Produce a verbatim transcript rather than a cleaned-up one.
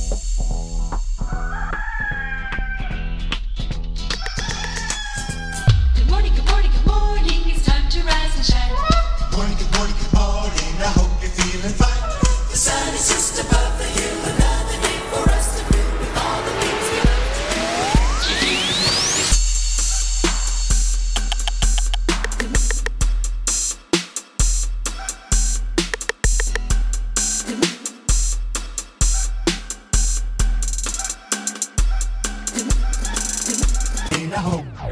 Good morning, good morning, good morning. It's time to rise and shine. Good morning, good morning, good morning. I hope you're feeling fine. The sun is just above the hill. Another day for us to fill with all the things we love to do. In a home.